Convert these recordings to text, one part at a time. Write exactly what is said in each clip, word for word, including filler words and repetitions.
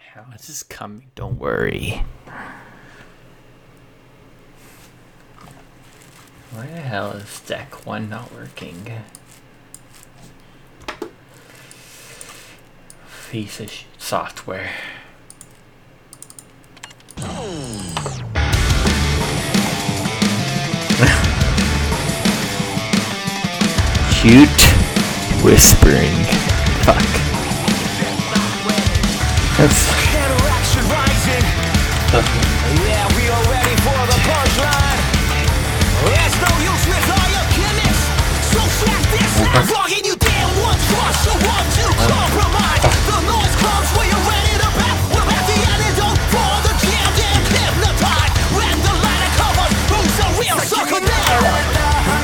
hell? It's just coming. Don't worry. Why the hell is deck one not working? Piece of software. Cute whispering. Fuck. That's. Yeah, we are ready for the punchline. There's no use with all your gimmicks. So track this. Logging you down once, crush you want to compromise. The noise comes when you're ready to back. We're at the antidote for the jammed and hypnotized. When the light covers, who's a real sucker now?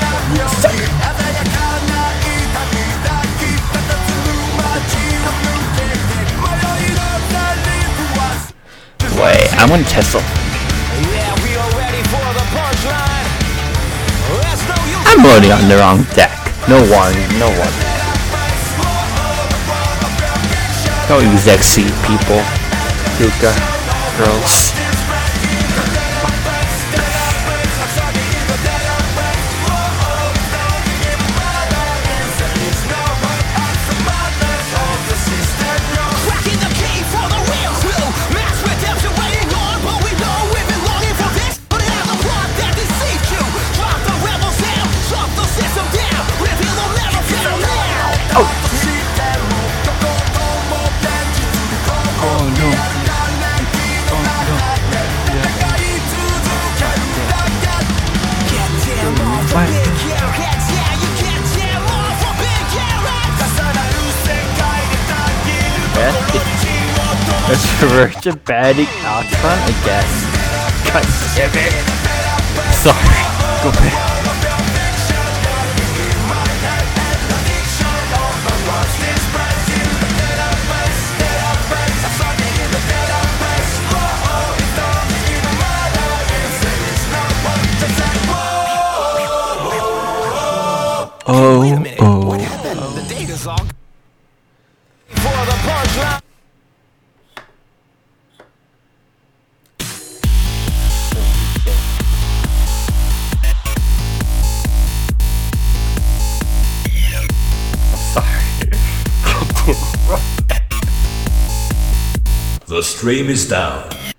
Wait, I'm gonna test it. Yeah, we are ready for the punchline. There's no use. I'm loading on the wrong deck. No warning, no warning. Don't use X C, people. Yuka, girls. Cracking the key for the real clue. Mass redemption waiting on, but we know we've been longing for this. Put it out the plot that deceived you. Drop the rebel sound, shut the system down. Reveal will never fail now. Oh. Oh no. Oh no. Get down off a big carrot. Yeah, you get down off a big carrot. Let's reverse a bad outcome again. God damn it. Sorry. Go back. Oh, Wait a minute. oh. What happened? The data's all for the punchline. Sorry. The stream is down.